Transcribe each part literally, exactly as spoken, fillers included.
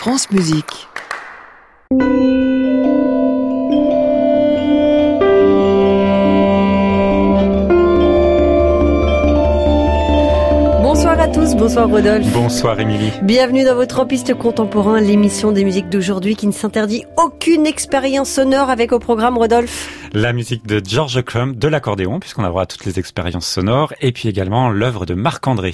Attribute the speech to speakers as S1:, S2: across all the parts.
S1: France Musique.
S2: Bonsoir à tous, bonsoir Rodolphe.
S3: Bonsoir Émilie.
S2: Bienvenue dans votre Tropiste Contemporain, l'émission des musiques d'aujourd'hui qui ne s'interdit aucune expérience sonore avec au programme Rodolphe.
S3: La musique de George Crumb, de l'accordéon, puisqu'on a droit à toutes les expériences sonores, et puis également l'œuvre de Marc-André.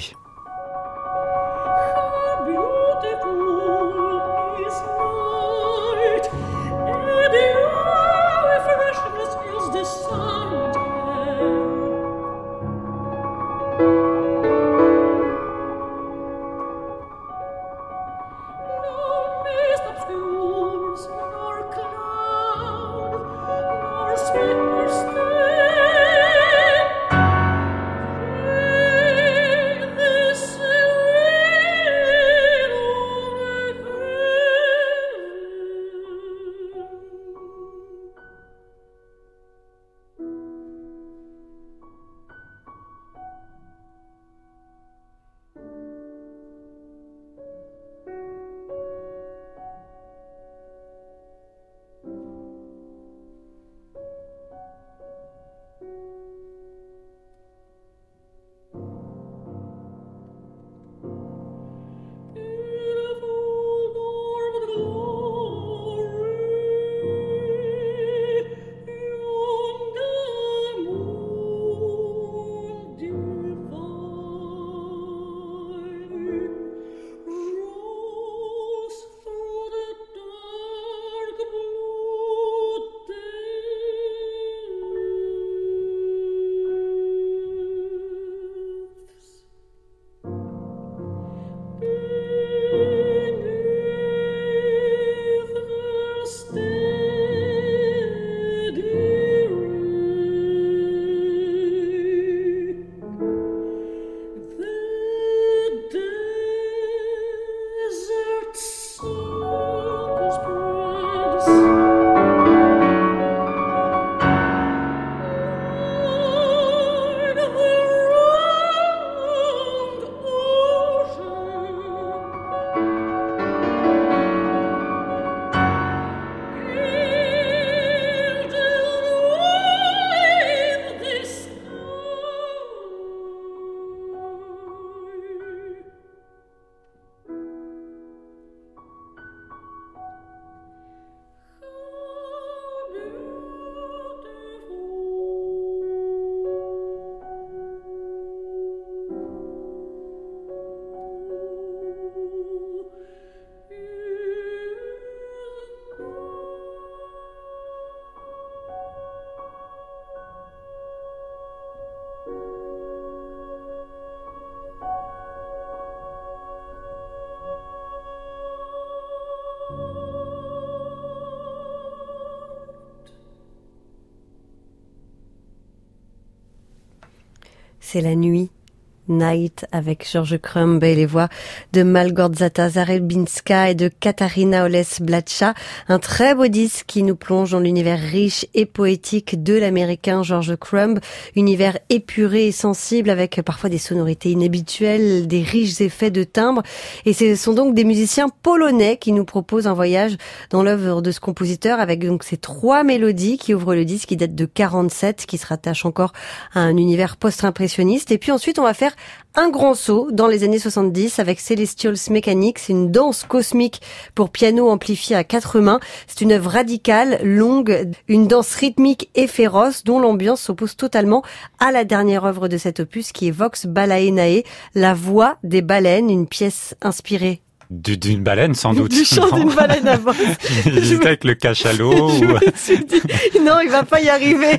S2: C'est la nuit, Night, avec George Crumb et les voix de Malgorzata Zarebinska et de Katarina Oles-Blatcha. Un très beau disque qui nous plonge dans l'univers riche et poétique de l'américain George Crumb. Univers épuré et sensible avec parfois des sonorités inhabituelles, des riches effets de timbre. Et ce sont donc des musiciens polonais qui nous proposent un voyage dans l'œuvre de ce compositeur avec donc ces trois mélodies qui ouvrent le disque qui date de quarante-sept, qui se rattache encore à un univers post-impressionniste. Et puis ensuite, on va faire un grand saut dans les années soixante-dix avec Celestials Mechanics, c'est une danse cosmique pour piano amplifié à quatre mains. C'est une œuvre radicale, longue, une danse rythmique et féroce dont l'ambiance s'oppose totalement à la dernière œuvre de cet opus qui est Vox Balaenae, la voix des baleines, une pièce inspirée
S3: Du, d'une baleine, sans doute.
S2: Du chant d'une baleine à voix.
S3: J'hésitais avec le cachalot.
S2: Je
S3: ou...
S2: me suis dit, non, il va pas y arriver.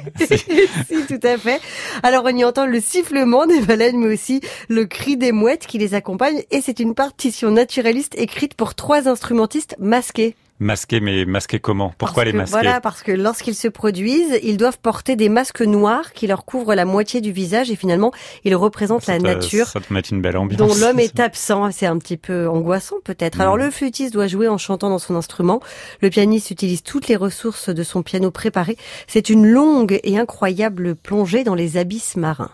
S2: Si, tout à fait. Alors, on y entend le sifflement des baleines, mais aussi le cri des mouettes qui les accompagnent. Et c'est une partition naturaliste écrite pour trois instrumentistes masqués.
S3: Masqués, mais masqués comment? Pourquoi
S2: parce
S3: les
S2: que,
S3: masquer?
S2: Voilà, parce que lorsqu'ils se produisent, ils doivent porter des masques noirs qui leur couvrent la moitié du visage et finalement, ils représentent
S3: ça
S2: la
S3: te,
S2: nature.
S3: Ça te met une belle ambiance.
S2: Dont l'homme est absent. C'est un petit peu angoissant peut-être.
S3: Mmh.
S2: Alors le flûtiste doit jouer en chantant dans son instrument. Le pianiste utilise toutes les ressources de son piano préparé. C'est une longue et incroyable plongée dans les abysses marins.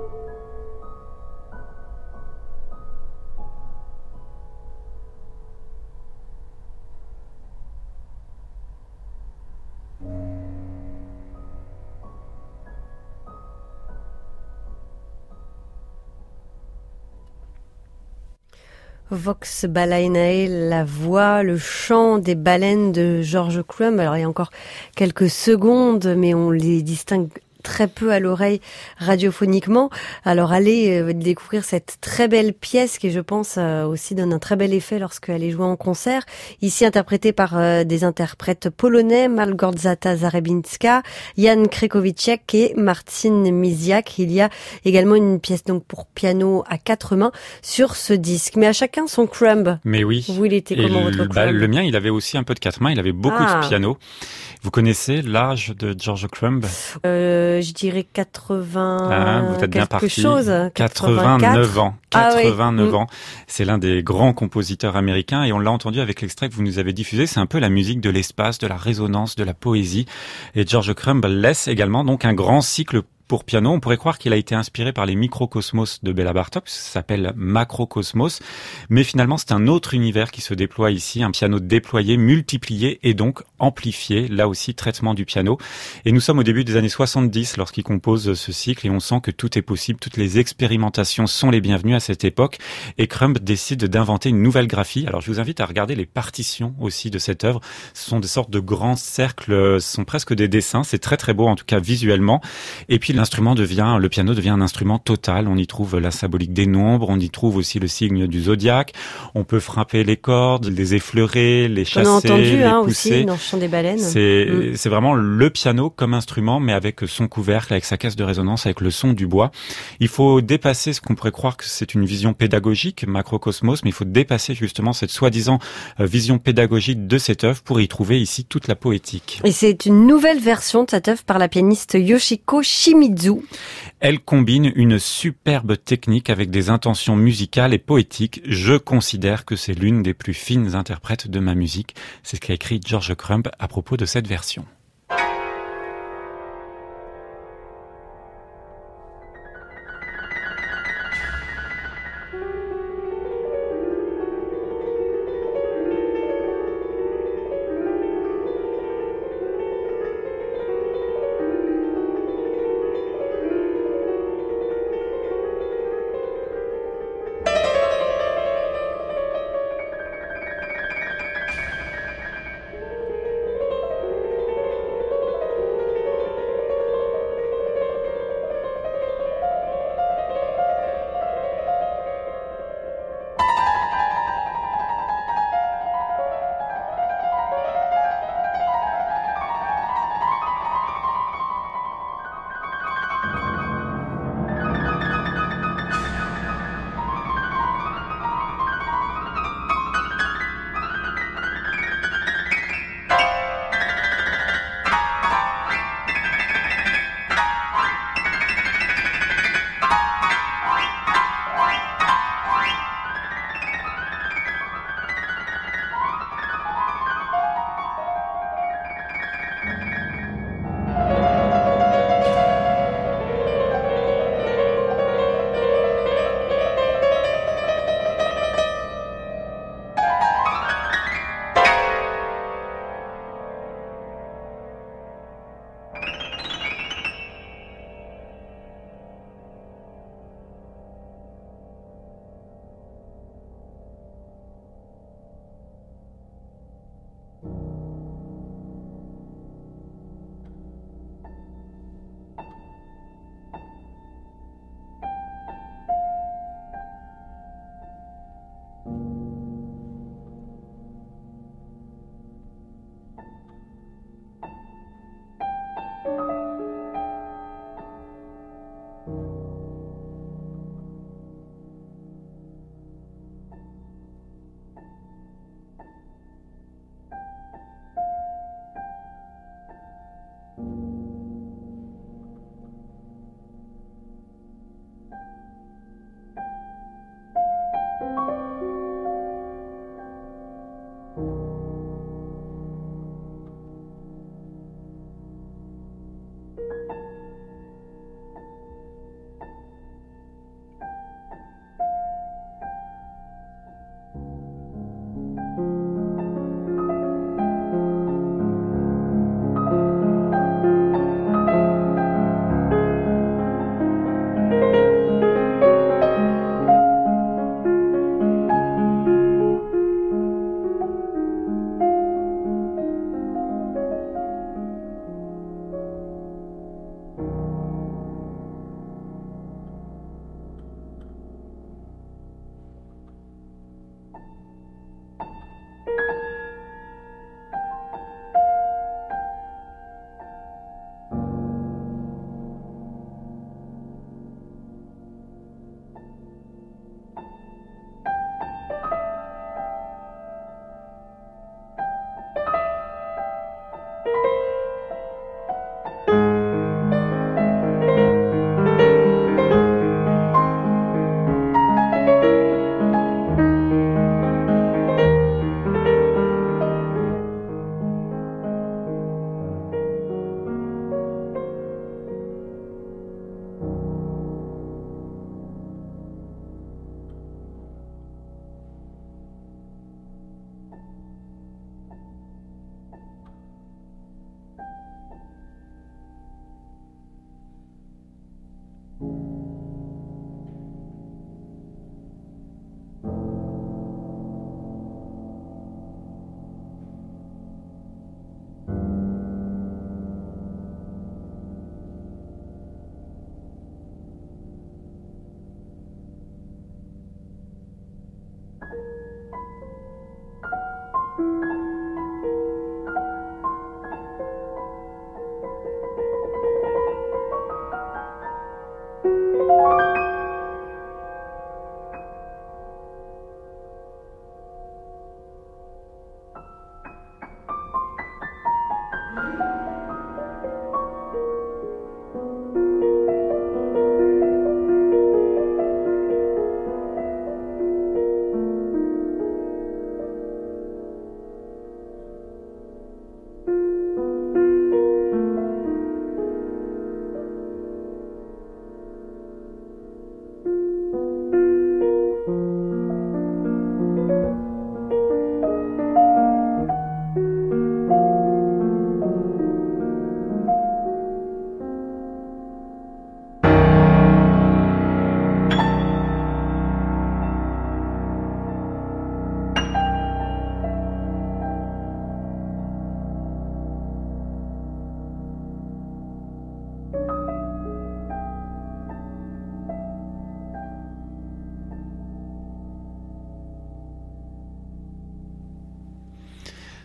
S2: Vox Balaenae, la voix, le chant des baleines de George Crumb. Alors il y a encore quelques secondes, mais on les distingue très peu à l'oreille radiophoniquement. Alors allez euh, découvrir cette très belle pièce qui, je pense, euh, aussi donne un très bel effet lorsqu'elle est jouée en concert. Ici interprétée par euh, des interprètes polonais, Malgorzata Zarebinska, Jan Krekowicek et Marcin Misiak. Il y a également une pièce donc pour piano à quatre mains sur ce disque. Mais à chacun son crumb.
S3: Mais oui.
S2: Vous, il était
S3: Et
S2: comment
S3: le,
S2: votre
S3: bah,
S2: crumb?
S3: Le mien, il avait aussi un peu de quatre mains. Il avait beaucoup
S2: Ah.
S3: de piano. Vous connaissez l'âge de George Crumb?
S2: Euh, je dirais quatre-vingts,
S3: Ah, vous êtes bien
S2: quelque
S3: parti.
S2: chose.
S3: quatre-vingt-neuf ans.
S2: Ah oui.
S3: quatre-vingt-neuf
S2: Mm.
S3: ans. C'est l'un des grands compositeurs américains et on l'a entendu avec l'extrait que vous nous avez diffusé. C'est un peu la musique de l'espace, de la résonance, de la poésie. Et George Crumb laisse également donc un grand cycle pour piano. On pourrait croire qu'il a été inspiré par les microcosmos de Béla Bartók, ça s'appelle macrocosmos, mais finalement c'est un autre univers qui se déploie ici, un piano déployé, multiplié et donc amplifié, là aussi traitement du piano. Et nous sommes au début des années soixante-dix lorsqu'il compose ce cycle et on sent que tout est possible, toutes les expérimentations sont les bienvenues à cette époque et Crumb décide d'inventer une nouvelle graphie. Alors je vous invite à regarder les partitions aussi de cette œuvre, ce sont des sortes de grands cercles, ce sont presque des dessins, c'est très très beau en tout cas visuellement. Et puis l'instrument devient, le piano devient un instrument total. On y trouve la symbolique des nombres, on y trouve aussi le signe du zodiaque. On peut frapper les cordes, les effleurer, les chasser,
S2: on a entendu,
S3: les
S2: hein,
S3: pousser.
S2: aussi dans le chant des baleines.
S3: C'est,
S2: Mm.
S3: c'est vraiment le piano comme instrument, mais avec son couvercle, avec sa caisse de résonance, avec le son du bois. Il faut dépasser ce qu'on pourrait croire que c'est une vision pédagogique, macrocosmos, mais il faut dépasser justement cette soi-disant vision pédagogique de cette œuvre pour y trouver ici toute la poétique.
S2: Et c'est une nouvelle version de cette œuvre par la pianiste Yoshiko Shimizu.
S3: Elle combine une superbe technique avec des intentions musicales et poétiques. Je considère que c'est l'une des plus fines interprètes de ma musique. C'est ce qu'a écrit George Crumb à propos de cette version.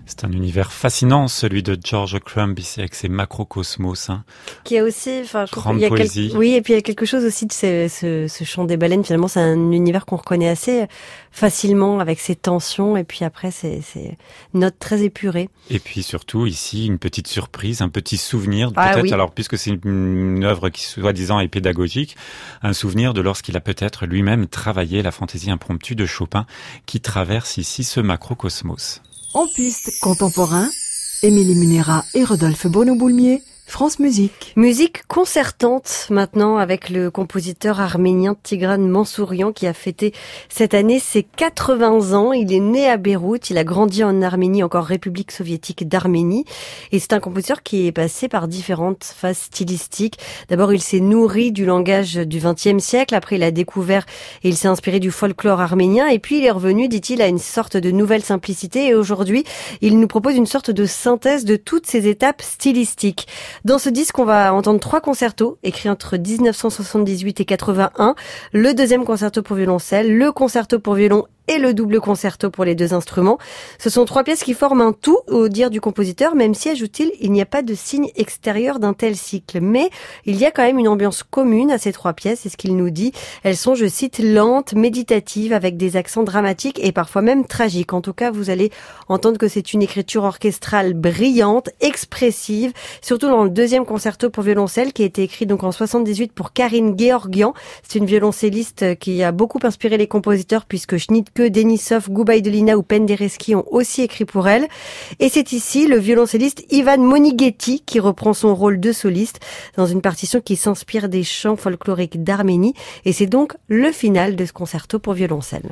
S3: C'est un univers fascinant, celui de George Crumb, ici, avec ses macrocosmos. Hein.
S2: Qui a aussi, enfin,
S3: grande
S2: il y a
S3: poésie.
S2: Quel... Oui, et puis il y a quelque chose aussi de ce, ce, ce chant des baleines. Finalement, c'est un univers qu'on reconnaît assez facilement avec ses tensions, et puis après, c'est, c'est notes très épurées.
S3: Et puis surtout, ici, une petite surprise, un petit souvenir,
S2: ah,
S3: peut-être,
S2: oui.
S3: alors puisque c'est une, une œuvre qui, soi-disant, est pédagogique, un souvenir de lorsqu'il a peut-être lui-même travaillé la fantaisie impromptue de Chopin, qui traverse ici ce macrocosmos.
S1: En piste contemporain, Émilie Munera et Rodolphe Bonneau-Boulmier, France Musique.
S2: Musique concertante maintenant avec le compositeur arménien Tigran Mansourian qui a fêté cette année ses quatre-vingts ans. Il est né à Beyrouth, il a grandi en Arménie, encore République soviétique d'Arménie. Et c'est un compositeur qui est passé par différentes phases stylistiques. D'abord, il s'est nourri du langage du vingtième siècle. Après, il a découvert et il s'est inspiré du folklore arménien. Et puis, il est revenu, dit-il, à une sorte de nouvelle simplicité. Et aujourd'hui, il nous propose une sorte de synthèse de toutes ces étapes stylistiques. Dans ce disque, on va entendre trois concertos écrits entre dix-neuf cent soixante-dix-huit et quatre-vingt-un. Le deuxième concerto pour violoncelle, le concerto pour violon et le double concerto pour les deux instruments. Ce sont trois pièces qui forment un tout, au dire du compositeur, même si, ajoute-t-il, il n'y a pas de signe extérieur d'un tel cycle. Mais il y a quand même une ambiance commune à ces trois pièces, c'est ce qu'il nous dit. Elles sont, je cite, lentes, méditatives, avec des accents dramatiques et parfois même tragiques. En tout cas, vous allez entendre que c'est une écriture orchestrale brillante, expressive, surtout dans le deuxième concerto pour violoncelle, qui a été écrit donc en soixante-dix-huit pour Karine Georgian. C'est une violoncelliste qui a beaucoup inspiré les compositeurs, puisque Schnittke, Denisov, Goubaïdelina ou Penderecki ont aussi écrit pour elle. Et c'est ici le violoncelliste Ivan Monighetti qui reprend son rôle de soliste dans une partition qui s'inspire des chants folkloriques d'Arménie. Et c'est donc le final de ce concerto pour violoncelle.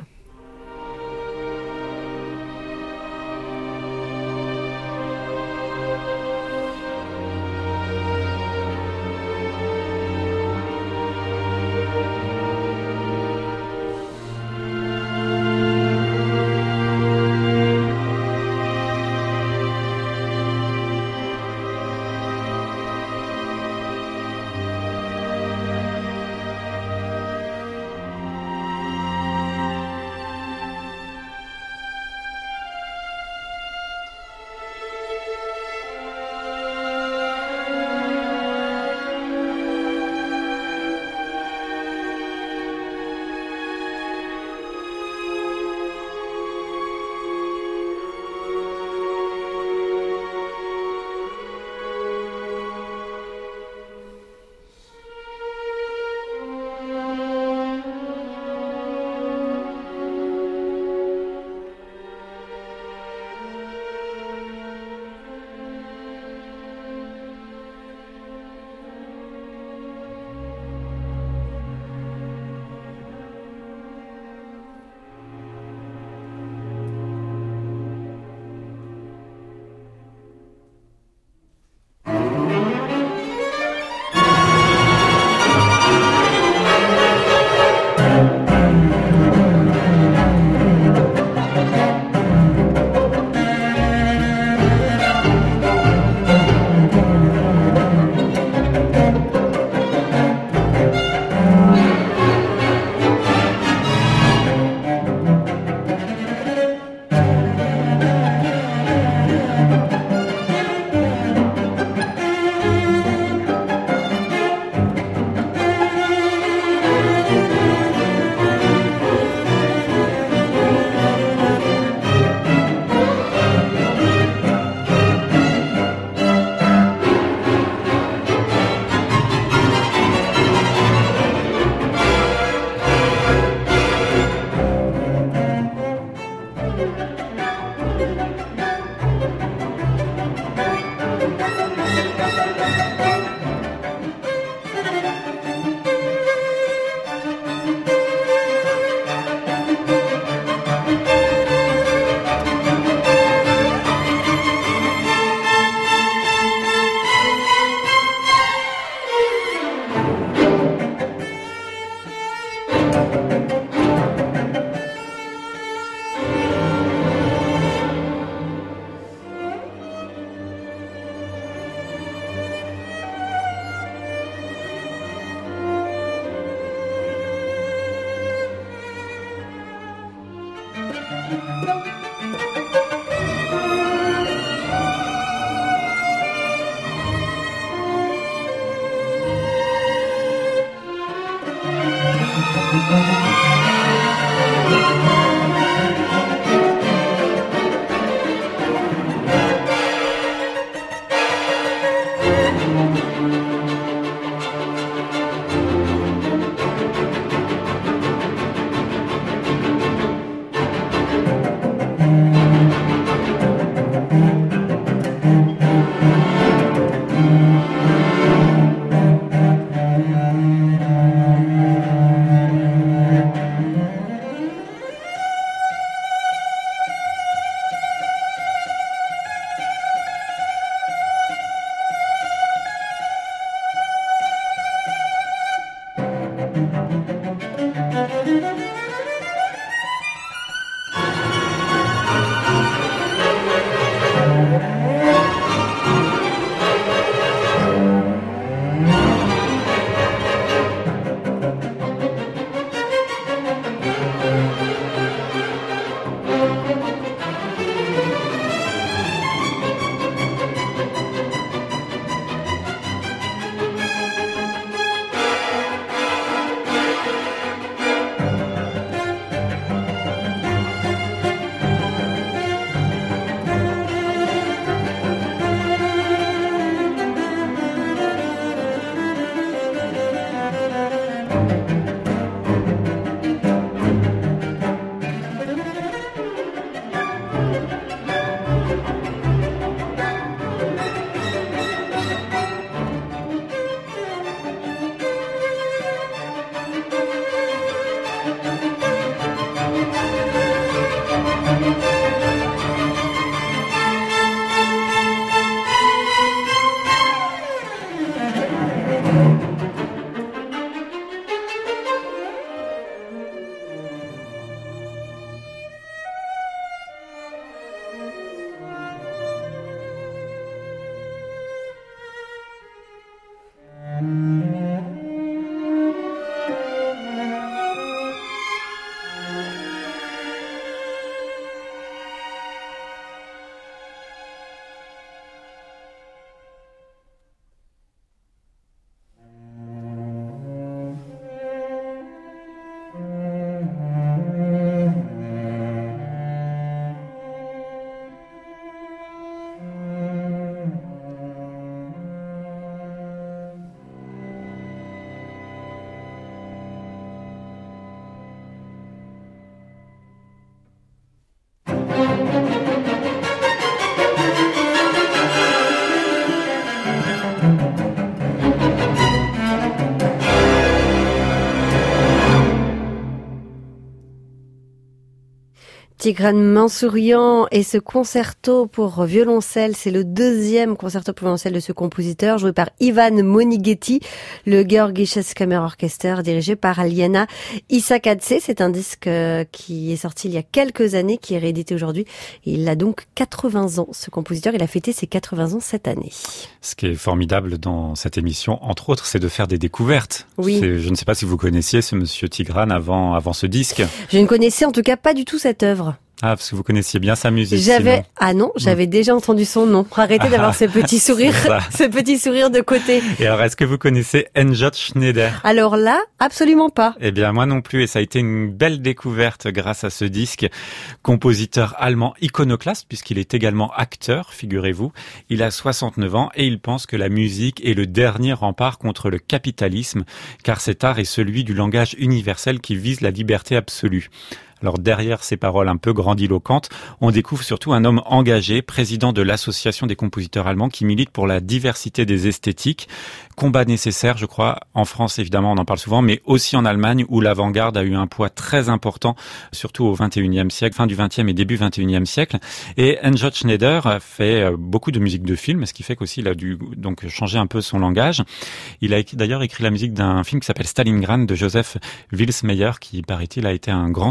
S2: Tigran Mansourian et ce concerto pour violoncelle, c'est le deuxième concerto pour violoncelle de ce compositeur, joué par Ivan Monighetti, le Georgi Kammer Orchester, dirigé par Aliana Isakadze. C'est un disque qui est sorti il y a quelques années, qui est réédité aujourd'hui. Il a donc quatre-vingts ans, ce compositeur. Il a fêté ses quatre-vingts ans cette année.
S3: Ce qui est formidable dans cette émission, entre autres, c'est de faire des découvertes.
S2: Oui.
S3: C'est, je ne sais pas si vous connaissiez ce monsieur Tigran avant, avant ce disque.
S2: Je ne connaissais en tout cas pas du tout cette œuvre.
S3: Ah, parce que vous connaissiez bien sa musique.
S2: J'avais,
S3: sinon.
S2: ah non, j'avais mmh. déjà entendu son nom. Arrêtez d'avoir ah, ce petit sourire, ce petit sourire de côté.
S3: Et alors, est-ce que vous connaissez Enjot Schneider?
S2: Alors là, absolument pas.
S3: Eh bien, moi non plus. Et ça a été une belle découverte grâce à ce disque. Compositeur allemand iconoclaste, puisqu'il est également acteur, figurez-vous. Il a soixante-neuf ans et il pense que la musique est le dernier rempart contre le capitalisme, car cet art est celui du langage universel qui vise la liberté absolue. Alors derrière ces paroles un peu grandiloquentes, on découvre surtout un homme engagé, président de l'Association des compositeurs allemands qui milite pour la diversité des esthétiques. Combat nécessaire, je crois, en France évidemment, on en parle souvent, mais aussi en Allemagne où l'avant-garde a eu un poids très important, surtout au vingt et unième siècle, fin du vingtième et début vingt et unième siècle. Et Enjot Schneider a fait beaucoup de musique de film, ce qui fait qu'aussi il a dû donc changer un peu son langage. Il a d'ailleurs écrit la musique d'un film qui s'appelle Stalingrad de Joseph Vilsmeyer, qui paraît-il a été un grand succès.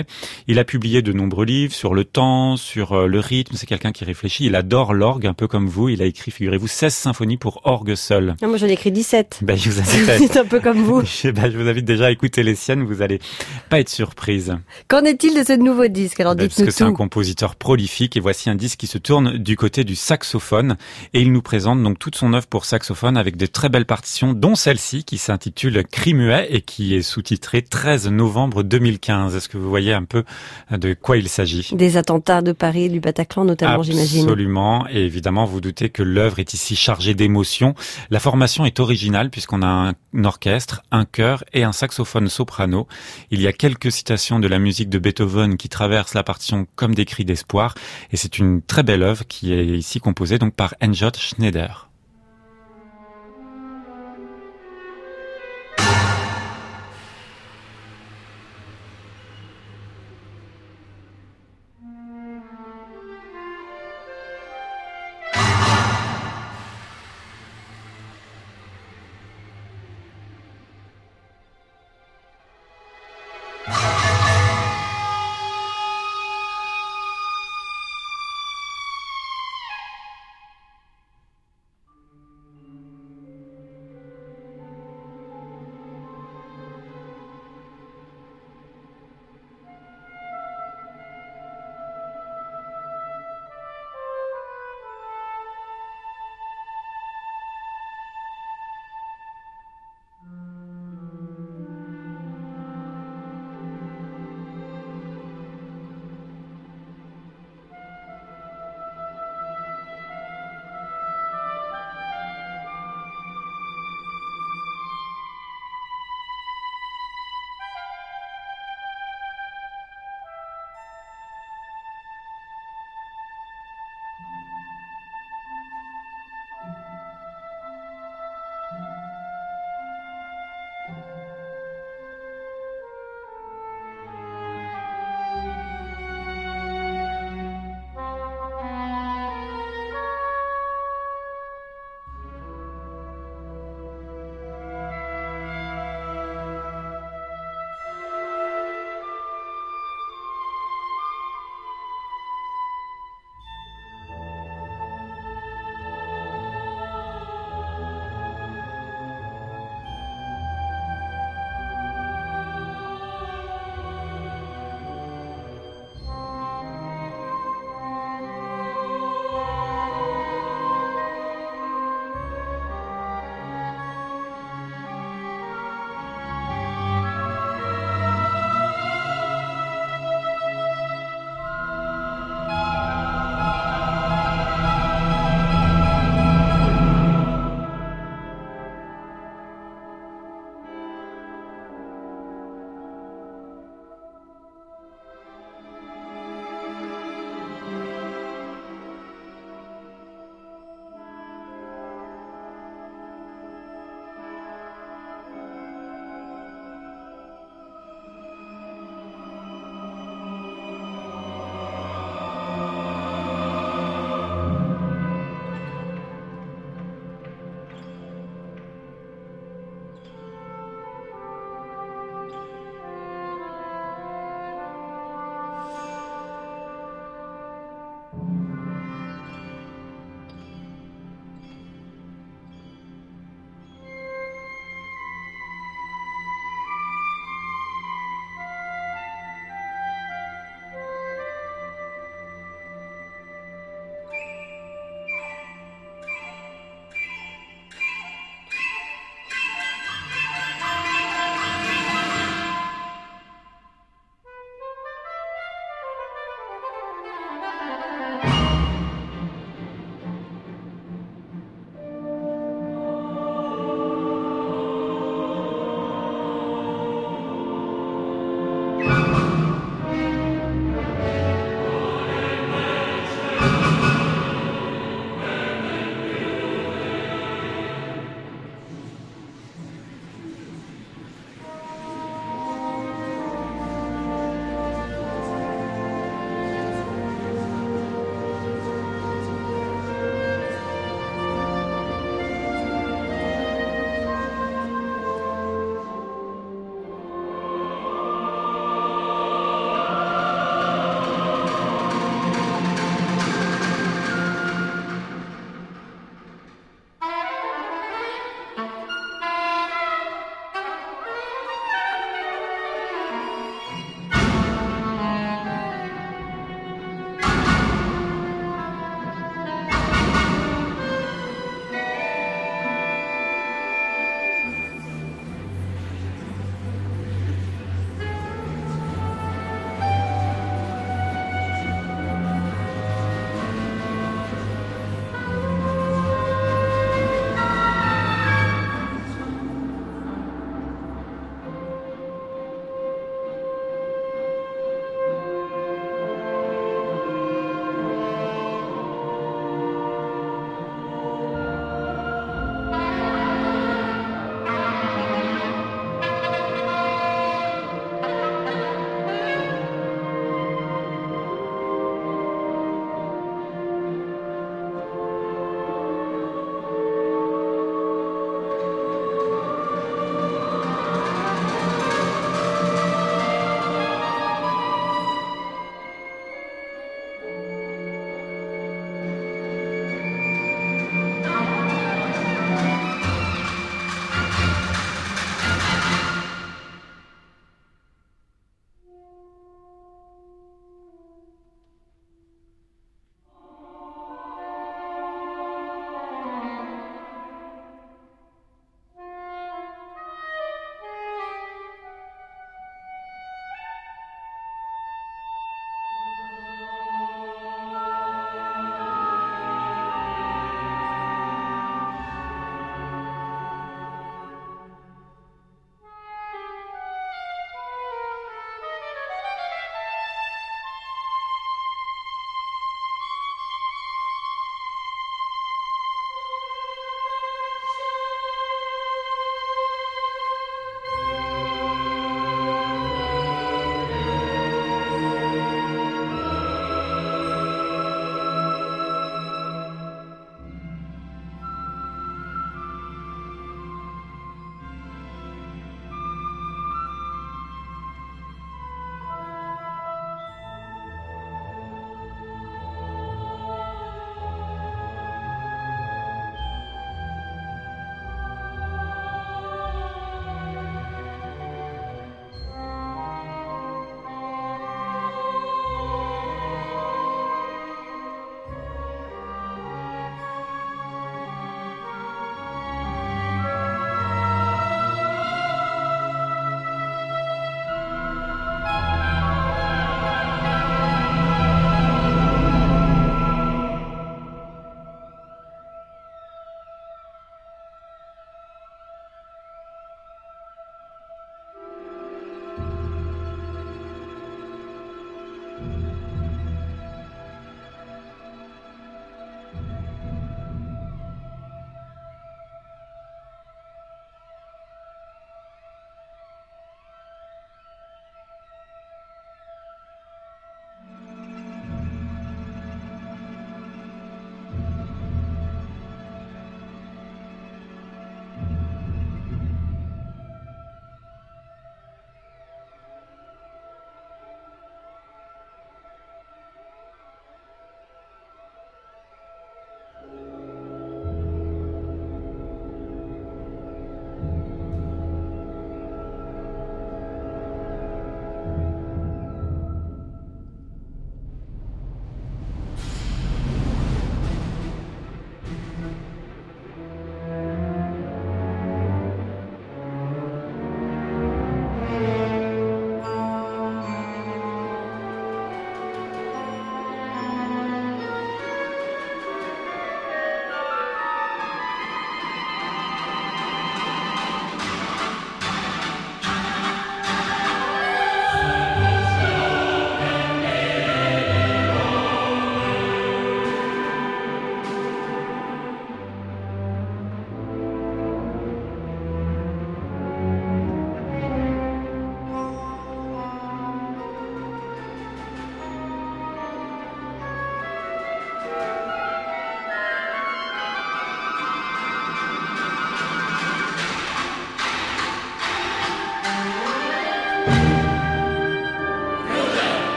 S3: français. Il a publié de nombreux livres sur le temps, sur euh, le rythme. C'est quelqu'un qui réfléchit. Il adore l'orgue, un peu comme vous. Il a écrit, figurez-vous, seize symphonies pour orgue seul.
S2: Ah, moi, j'en ai écrit dix-sept.
S3: Ben, je vous invite
S2: C'est un peu comme vous.
S3: ben, je vous invite déjà à écouter les siennes. Vous allez pas être surprise.
S2: Qu'en est-il de ce nouveau disque? Alors,
S3: ben,
S2: dites-nous
S3: parce que
S2: tout.
S3: c'est un compositeur prolifique et voici un disque qui se tourne du côté du saxophone et il nous présente donc toute son œuvre pour saxophone avec de très belles partitions, dont celle-ci qui s'intitule Cri muet et qui est sous-titrée treize novembre deux mille quinze. Est-ce que vous voyez un peu de quoi il s'agit?
S2: Des attentats de Paris, du Bataclan notamment, j'imagine.
S3: Absolument. Et évidemment, vous doutez que l'œuvre est ici chargée d'émotions. La formation est originale puisqu'on a un orchestre, un chœur et un saxophone soprano. Il y a quelques citations de la musique de Beethoven qui traversent la partition comme des cris d'espoir. Et c'est une très belle œuvre qui est ici composée donc par Enjot Schneider.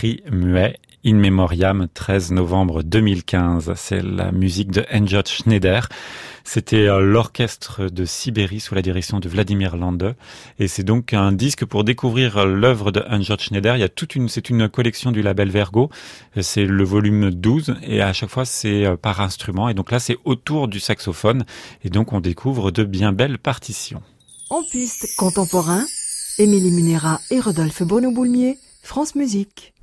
S3: écrit muet. In Memoriam, treize novembre deux mille quinze. C'est la musique de Hendrik Schneider. C'était l'orchestre de Sibérie sous la direction de Vladimir Lande. Et c'est donc un disque pour découvrir l'œuvre de Hendrik Schneider. Il y a toute une, c'est une collection du label Vergo. C'est le volume douze et à chaque fois c'est par instrument. Et donc là c'est autour du saxophone. Et donc on découvre de bien belles partitions.
S1: En piste contemporain, Émilie Munera et Rodolphe Bono-Boulmier, France Musique.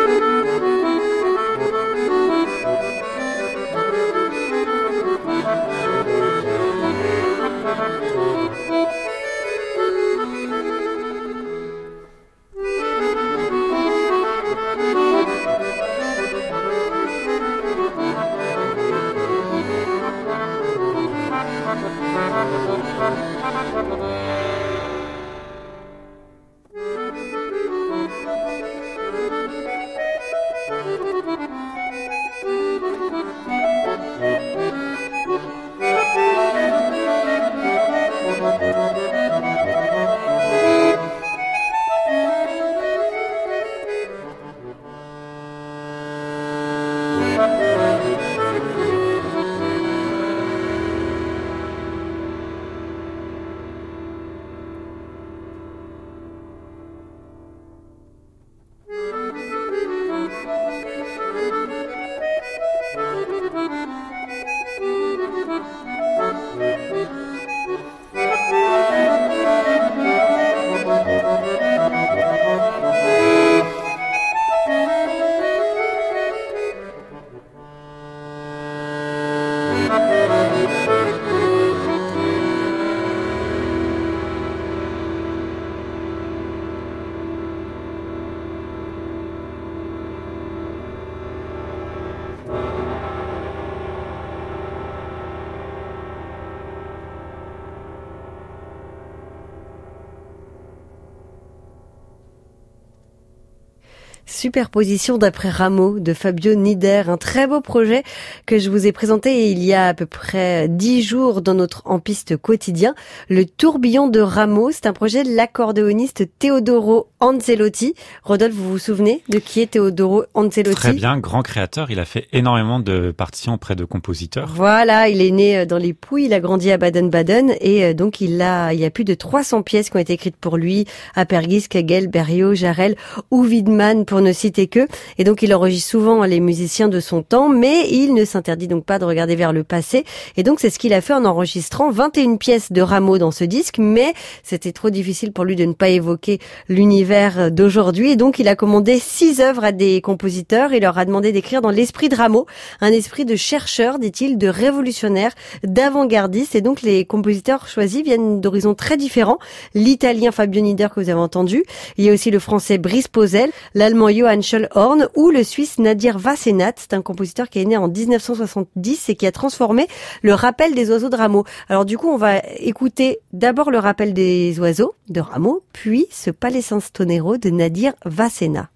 S2: Superposition d'après Rameau de Fabio Nieder, un très beau projet que je vous ai présenté il y a à peu près dix jours dans notre En Piste quotidien. Le tourbillon de Rameau, c'est un projet de l'accordéoniste Teodoro Ancelotti. Rodolphe, vous vous souvenez de qui est Teodoro Ancelotti?
S3: Très bien, grand créateur, il a fait énormément de partitions auprès de compositeurs.
S2: Voilà, il est né dans les Pouilles, il a grandi à Baden-Baden et donc il a, il y a plus de trois cents pièces qui ont été écrites pour lui, à Pergis, Kagel, Berriot, Jarel ou Widman pour ne citer que. Et donc il enregistre souvent les musiciens de son temps, mais il ne s'interdit donc pas de regarder vers le passé. Et donc c'est ce qu'il a fait en enregistrant vingt et une pièces de Rameau dans ce disque, mais c'était trop difficile pour lui de ne pas évoquer l'univers d'aujourd'hui. Et donc il a commandé six œuvres à des compositeurs et leur a demandé d'écrire dans l'esprit de Rameau, un esprit de chercheur, dit-il, de révolutionnaire, d'avant-gardiste. Et donc les compositeurs choisis viennent d'horizons très différents. L'italien Fabio Nieder que vous avez entendu, il y a aussi le français Brice Posel, l'allemand Johann Schöllhorn ou le suisse Nadir Vassenat. C'est un compositeur qui est né en dix-neuf cent soixante-dix et qui a transformé le rappel des oiseaux de Rameau. Alors du coup, on va écouter d'abord le rappel des oiseaux de Rameau, puis ce Palestintonero de Nadir Vassenat.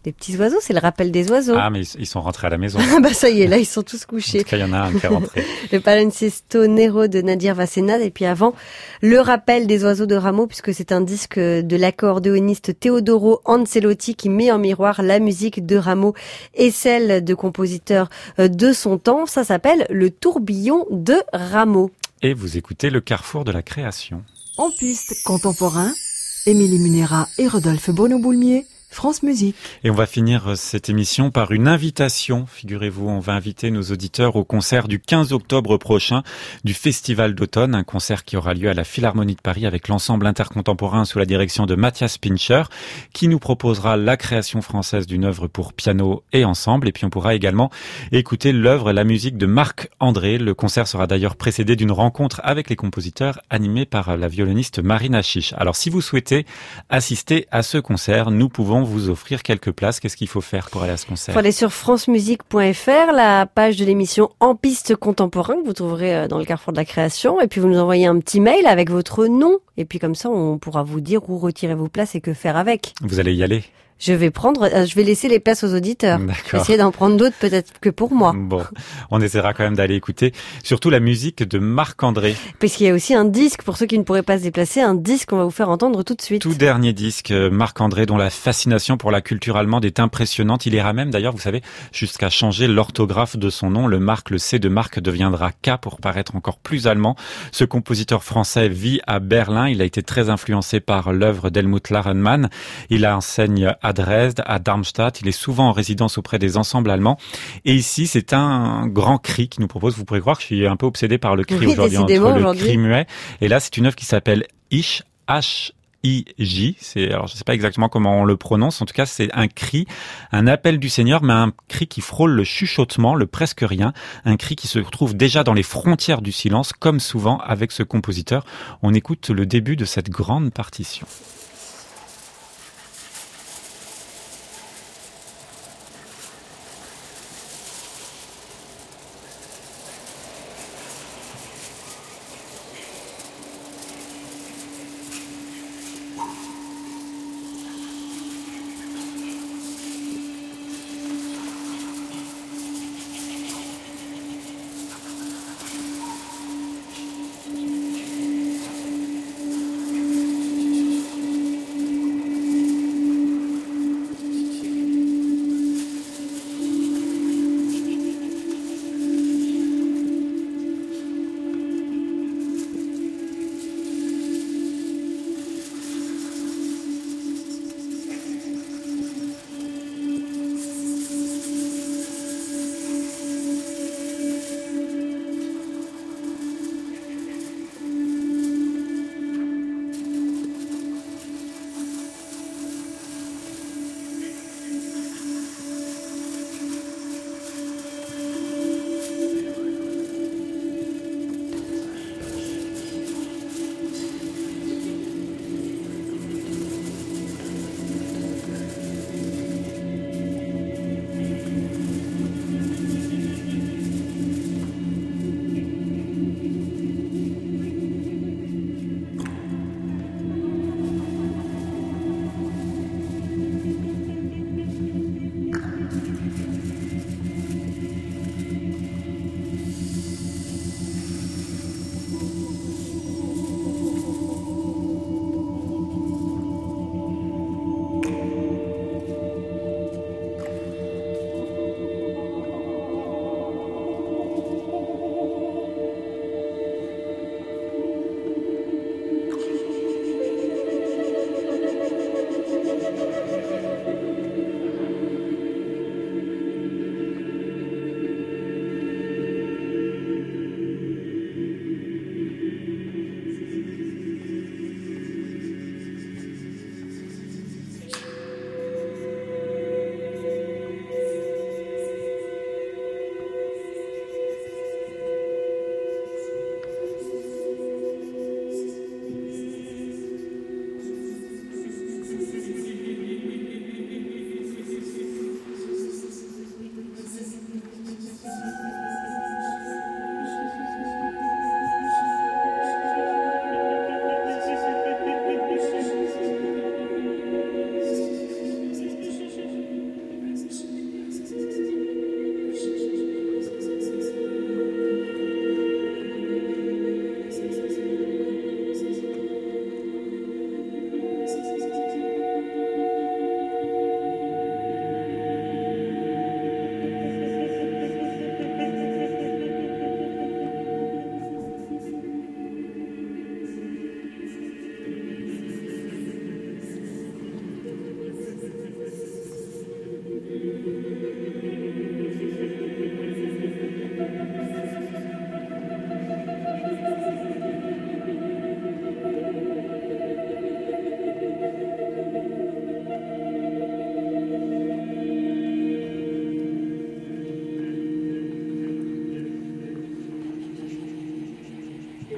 S2: Les petits oiseaux, c'est le rappel des oiseaux.
S3: Ah, mais ils, ils sont rentrés à la maison.
S2: Ah bah ça y est, là ils sont tous
S3: En
S2: couchés.
S3: tout cas, il y en a un qui est rentré.
S2: Le Palincesto Nero de Nadir Vassenad, et puis avant, le rappel des oiseaux de Rameau, puisque c'est un disque de l'accordéoniste Teodoro Ancelotti qui met en miroir la musique de Rameau et celle de compositeurs de son temps. Ça s'appelle Le tourbillon de Rameau.
S3: Et vous écoutez le carrefour de la création.
S1: En piste contemporain, Émilie Munera et Rodolphe Bonneau-Boulmier, France Musique.
S3: Et on va finir cette émission par une invitation. Figurez-vous, on va inviter nos auditeurs au concert du quinze octobre prochain du Festival d'automne, un concert qui aura lieu à la Philharmonie de Paris avec l'ensemble intercontemporain sous la direction de Matthias Pincher, qui nous proposera la création française d'une œuvre pour piano et ensemble. Et puis on pourra également écouter l'œuvre et la musique de Marc André. Le concert sera d'ailleurs précédé d'une rencontre avec les compositeurs animée par la violoniste Marina Chiche. Alors si vous souhaitez assister à ce concert, nous pouvons vous offrir quelques places. Qu'est-ce qu'il faut faire pour aller à ce concert?
S2: Il faut aller sur francemusique point f r, la page de l'émission En piste contemporain que vous trouverez dans le carrefour de la création, et puis vous nous envoyez un petit mail avec votre nom, et puis comme ça on pourra vous dire où retirer vos places et que faire avec.
S3: Vous allez y aller?
S2: Je vais prendre, euh, je vais laisser les places aux auditeurs.
S3: D'accord.
S2: Essayer d'en prendre d'autres peut-être que pour moi.
S3: Bon, on essaiera quand même d'aller écouter surtout la musique de Marc André.
S2: Puisqu'il y a aussi un disque, pour ceux qui ne pourraient pas se déplacer, un disque qu'on va vous faire entendre tout de suite.
S3: Tout dernier disque, Marc André, dont la fascination pour la culture allemande est impressionnante. Il ira même d'ailleurs, vous savez, jusqu'à changer l'orthographe de son nom. Le Marc, le C de Marc deviendra K pour paraître encore plus allemand. Ce compositeur français vit à Berlin. Il a été très influencé par l'œuvre d'Helmut Larenmann. Il enseigne à Dresde, à Darmstadt. Il est souvent en résidence auprès des ensembles allemands. Et ici, c'est un grand cri qu'il nous propose. Vous pourrez croire que je suis un peu obsédé par le cri
S2: oui,
S3: aujourd'hui, entre
S2: aujourd'hui.
S3: le cri muet. Et là, c'est une œuvre qui s'appelle Ich, H I J, c'est, alors je sais pas exactement comment on le prononce, en tout cas c'est un cri, un appel du Seigneur, mais un cri qui frôle le chuchotement, le presque rien, un cri qui se retrouve déjà dans les frontières du silence, comme souvent avec ce compositeur. On écoute le début de cette grande partition.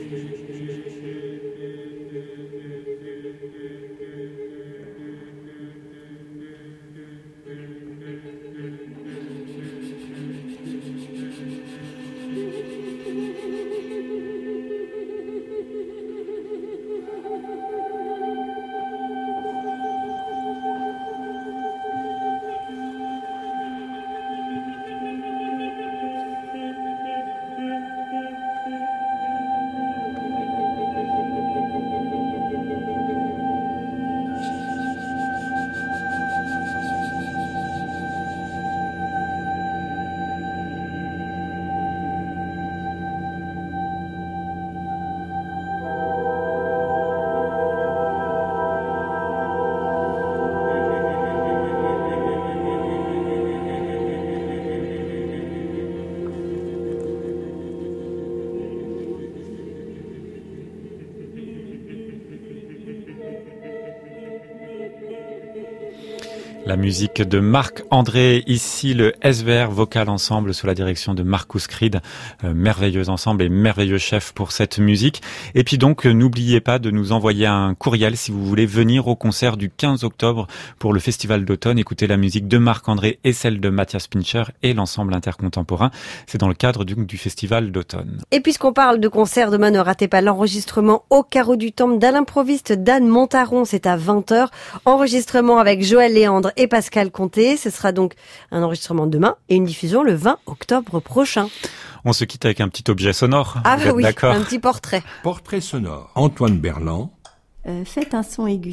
S3: La musique de Marc-André, ici le S V R Vocal Ensemble sous la direction de Marcus Creed, euh, merveilleux ensemble et merveilleux chef pour cette musique. Et puis donc, euh, n'oubliez pas de nous envoyer un courriel si vous voulez venir au concert du quinze octobre pour le Festival d'automne. Écoutez la musique de Marc-André et celle de Matthias Pincher et l'ensemble intercontemporain. C'est dans le cadre du, du Festival d'automne.
S2: Et puisqu'on parle de concert demain, ne ratez pas l'enregistrement au Carreau du Temple d'un l'improviste d'Anne Montaron. C'est à vingt heures. Enregistrement avec Joël Léandre et Pascal Comté. Ce sera donc un enregistrement demain et une diffusion le vingt octobre prochain.
S3: On se quitte avec un petit objet sonore.
S2: Ah
S3: Vous
S2: bah
S3: êtes
S2: oui,
S3: d'accord?
S2: un petit portrait.
S4: Portrait sonore. Antoine Berland.
S5: Euh, faites un son aigu.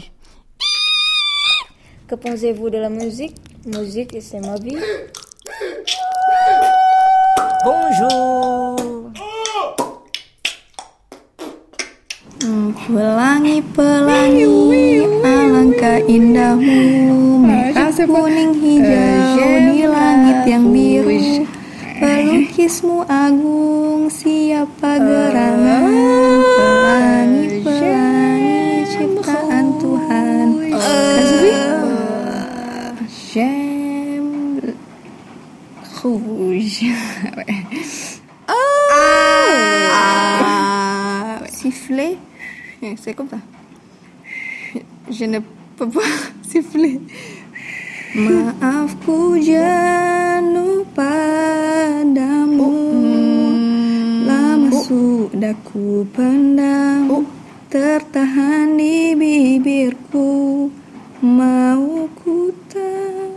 S6: Que pensez-vous de la musique? Musique, c'est ma vie.
S7: Bonjour.
S5: Pelangi-pelangi, alangkah indahmu, merah kuning hijau di langit yang biru. Pelukismu agung, siapa gerangan? Pelangi-pelangi ciptaan Tuhan. J'aime rouge. Ah, siffler. C'est comme ça. Je ne peux pas siffler. Maafku jatuh padamu, lama sudah ku pendam, tertahan di bibirku, mau ku tak.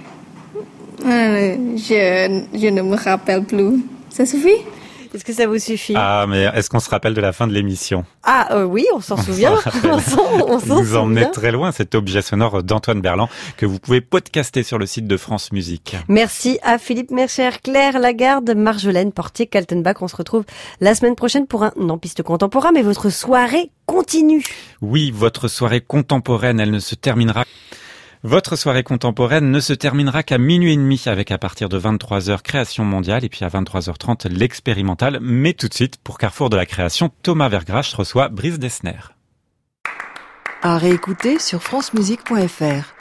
S5: Je, je ne me rappelle plus. Ça suffit?
S2: Est-ce que ça vous suffit?
S3: Ah, mais est-ce qu'on se rappelle de la fin de l'émission?
S2: Ah euh, oui, on s'en souvient. on s'en, on s'en
S3: Vous emmenez
S2: souvient.
S3: très loin cet objet sonore d'Antoine Berland que vous pouvez podcaster sur le site de France Musique.
S2: Merci à Philippe Mercher, Claire Lagarde, Marjolaine Portier, Kaltenbach. On se retrouve la semaine prochaine pour un non-piste contemporain, mais votre soirée continue.
S3: Oui, votre soirée contemporaine, elle ne se terminera Votre soirée contemporaine ne se terminera qu'à minuit et demi avec à partir de vingt-trois heures Création mondiale et puis à vingt-trois heures trente l'expérimental. Mais tout de suite, pour Carrefour de la création, Thomas Vergrache reçoit Brice Dessner.
S1: À réécouter sur francemusique point f r.